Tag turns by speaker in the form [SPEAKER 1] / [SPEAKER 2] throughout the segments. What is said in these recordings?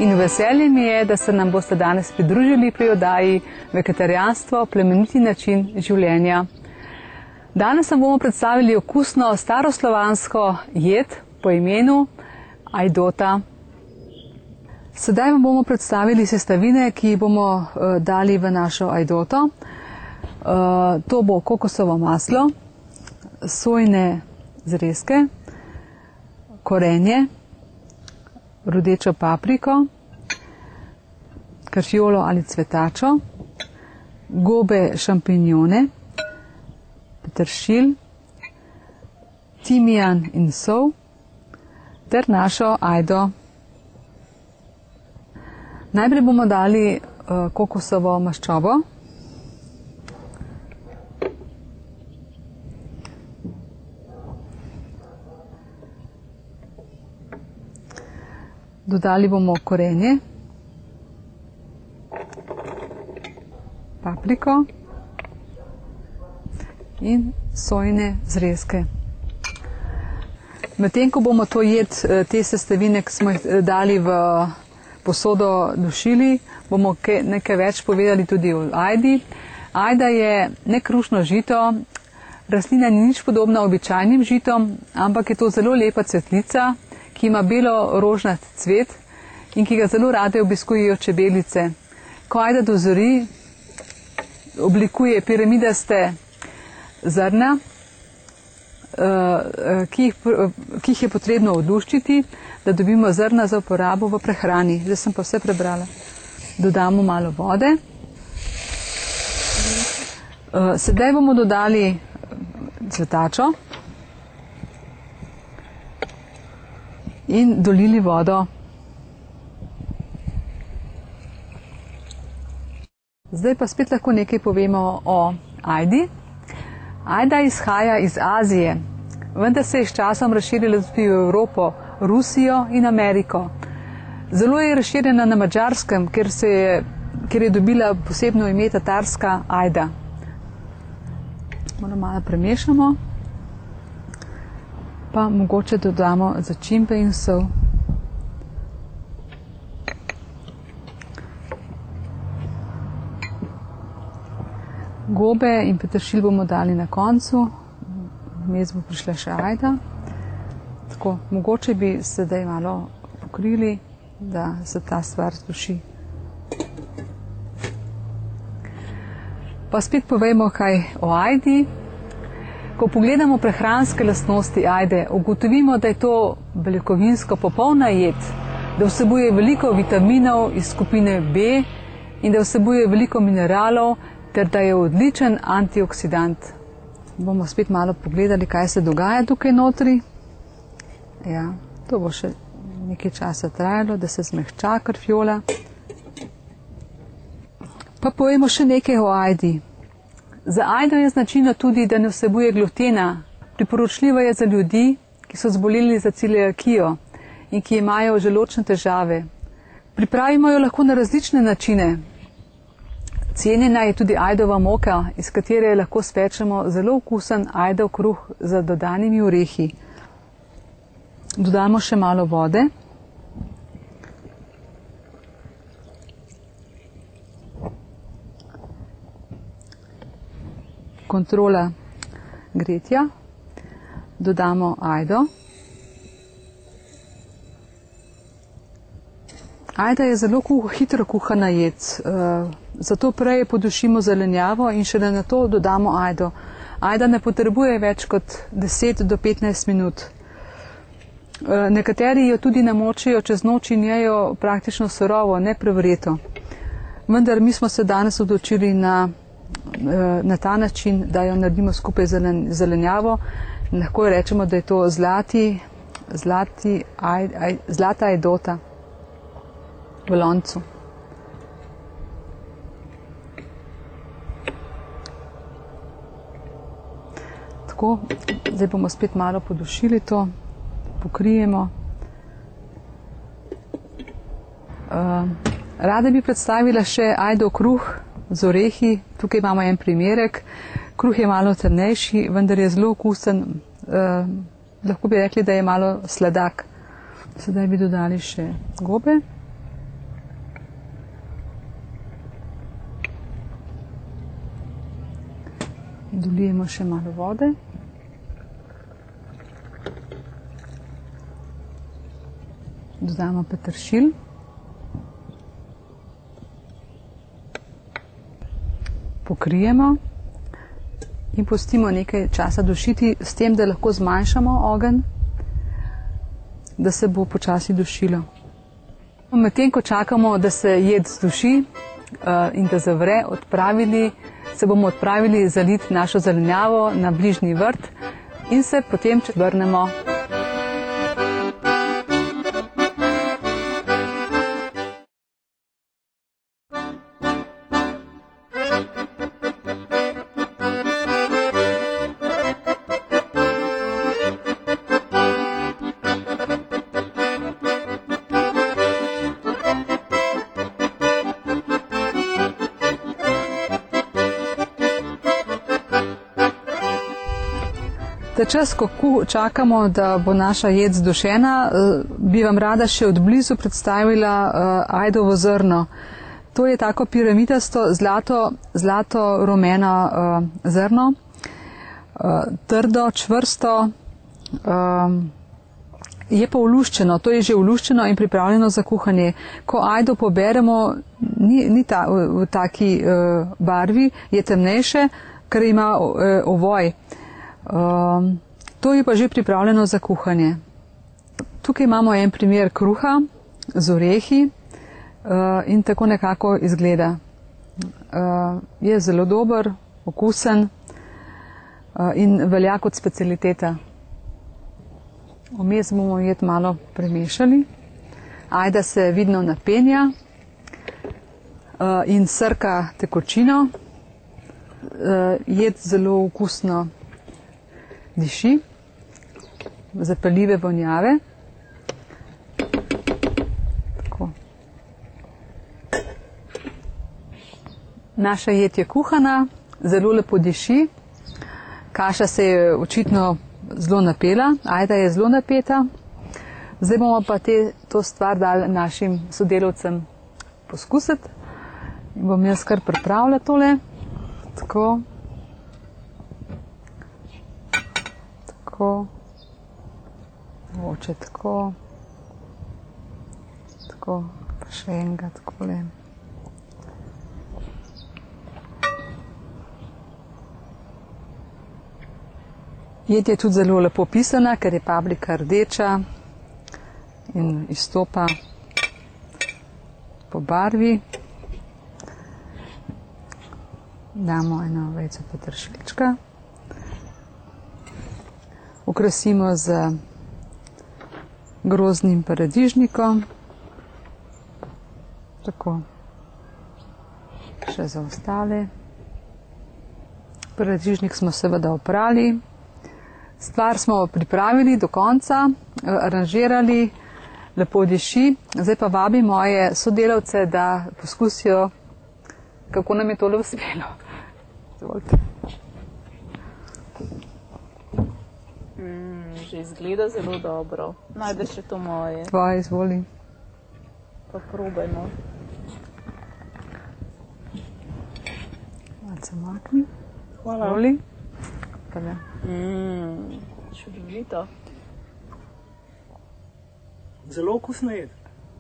[SPEAKER 1] in veselje mi je, da se nam boste danes pridružili pri oddaji Vegetarijanstvo, plemeniti način življenja. Danes vam bomo predstavili okusno staroslovansko jed po imenu ajdota. Sedaj vam bomo predstavili sestavine, ki jih bomo dali v našo ajdoto. To bo kokosovo maslo, sojine zrezke, korenje, rdečo papriko, kafiolo ali cvetačo, gobe šampinjone, peteršilj, timijan in sol ter našo ajdo. Najprej bomo dali kokosovo maščobo. Dodali bomo korenje, papriko in sojine zrezke. Medtem ko bomo to jed, te sestavine, ki smo jih dali v posodo, dušili, bomo nekaj več povedali tudi o ajdi. Ajda je nekrušno žito, rastlina ni nič podobna običajnim žitom, ampak je to zelo lepa cvetlica, ki ima belo-rožnat cvet in ki ga zelo rade obiskujejo čebelice. Ko ajda dozori, oblikuje piramidaste zrna, ki jih je potrebno odluščiti, da dobimo zrna za uporabo v prehrani. Zdaj sem pa vse prebrala. Dodamo malo vode. Sedaj bomo dodali cvetačo in dolili vodo. Zdaj pa spet lahko nekaj povemo o ajdi. Ajda izhaja iz Azije, vendar se je s časom razširila tudi v Evropo, Rusijo in Ameriko. Zelo je razširjena na Madžarskem, kjer je dobila posebno ime tatarska ajda. Malo premešamo, pa mogoče dodamo začimbe in sol. Gobe in peteršilj bomo dali na koncu, vmes bo prišla še ajda. Tako, mogoče bi sedaj malo pokrili, da se ta stvar duši. Pa spet povejmo kaj o ajdi. Ko pogledamo prehranske lastnosti ajde, ugotovimo, da je to beljakovinsko popolna jed, da vsebuje veliko vitaminov iz skupine B in da vsebuje veliko mineralov, ter da je odličen antioksidant. Bomo spet malo pogledali, kaj se dogaja tukaj notri. Ja, to bo še nekaj časa trajalo, da se zmehča kafijola. Pa povemo še nekaj o ajdi. Za ajdo je značilno tudi, da ne vsebuje glutena. Priporočljiva je za ljudi, ki so zboleli za celiakijo in ki imajo želodčne težave. Pripravimo jo lahko na različne načine. Cenjena je tudi ajdova moka, iz katere lahko spečemo zelo okusen ajdov kruh z dodanimi orehi. Dodamo še malo vode. Kontrola gretja. Dodamo ajdo. Ajda je zelo hitro kuhana jed, zato prej podušimo zelenjavo in šele na to dodamo ajdo. Ajda ne potrebuje več kot 10 do 15 minut. Nekateri jo tudi namočijo čez noč in jejo praktično surovo, ne prevreto. Vendar mi smo se danes odločili na ta način, da jo naredimo skupaj z zelenjavo. Lahko rečemo, da je to zlata ajdota v loncu. Tako, zdaj bomo spet malo podušili to, pokrijemo. Rada bi predstavila še ajdov kruh z orehi. Tukaj imamo en primerek. Kruh je malo temnejši, vendar je zelo okusen. Lahko bi rekli, da je malo sladak. Sedaj bi dodali še gobe. Dolijemo še malo vode. Dodamo peteršilj. Pokrijemo in pustimo nekaj časa dušiti, s tem, da lahko zmanjšamo ogenj, da se bo počasi dušilo. Medtem ko čakamo, da se jed zduši in da zavre, se bomo odpravili zaliti našo zelenjavo na bližnji vrt in se potem vrnemo. Ta čas, ko čakamo, da bo naša jed zdušena, bi vam rada še od blizu predstavila ajdovo zrno. To je tako piramidasto, zlato rumeno zrno, trdo, čvrsto, je pa oluščeno, to je že oluščeno in pripravljeno za kuhanje. Ko ajdo poberemo, ni v taki barvi, je temnejše, ker ima ovoj. To je pa že pripravljeno za kuhanje. Tukaj imamo en primer kruha z orehi in tako nekako izgleda. Je zelo dober, okusen in velja kot specialiteta. Vmes bomo jed malo premešali. Ajda se vidno napenja in srka tekočino. Jed zelo okusno diši, zapeljive vonjave. Tako. Naša jed je kuhana, zelo lepo diši. Kaša se je očitno zelo napela, ajda je zelo napeta. Zdaj bomo pa to stvar dali našim sodelavcem poskusiti. In bom jaz kar pripravila tole. Tako. Mogoče tako, pa še enega takole. Jed je tudi zelo lepo pisana, ker je paprika rdeča in izstopa po barvi. Damo eno vejico peteršilčka. Okrasimo z grozdnim paradižnikom. Tako. Še za ostale. Paradižnik smo seveda oprali. Stvar smo pripravili do konca, aranžirali, lepo diši. Zdaj pa vabim moje sodelavce, da poskusijo, kako nam je tole uspelo. Izvolite.
[SPEAKER 2] Že izgleda zelo dobro. Najdeš še to moje.
[SPEAKER 1] Tvoje, izvoli.
[SPEAKER 2] Pa probajmo.
[SPEAKER 1] Malce makni.
[SPEAKER 2] Hvala.
[SPEAKER 1] Izvoli.
[SPEAKER 2] Čudovito.
[SPEAKER 3] Zelo okusna jed.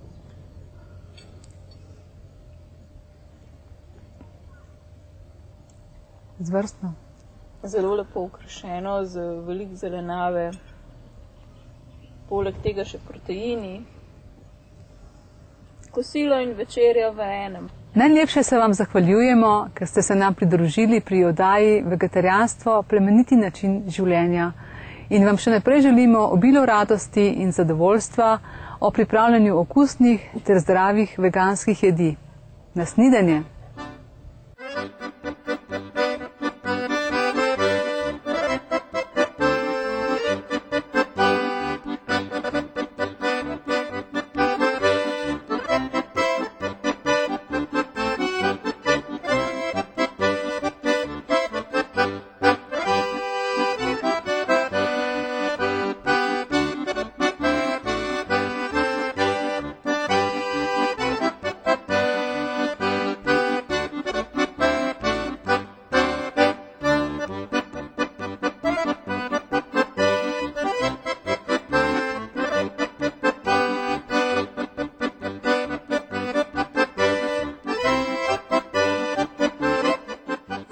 [SPEAKER 1] Izvrstno.
[SPEAKER 2] Zelo lepo okrašeno, z veliko zelenjave. Poleg tega še proteini. Kosilo in večerja v enem.
[SPEAKER 1] Najlepše se vam zahvaljujemo, ker ste se nam pridružili pri oddaji Vegetarijanstvo, plemeniti način življenja. In vam še naprej želimo obilo radosti in zadovoljstva o pripravljanju okusnih ter zdravih veganskih jedi. Na snidenje!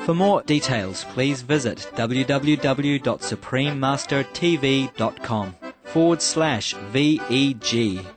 [SPEAKER 4] For more details, please visit www.suprememastertv.com/VEG.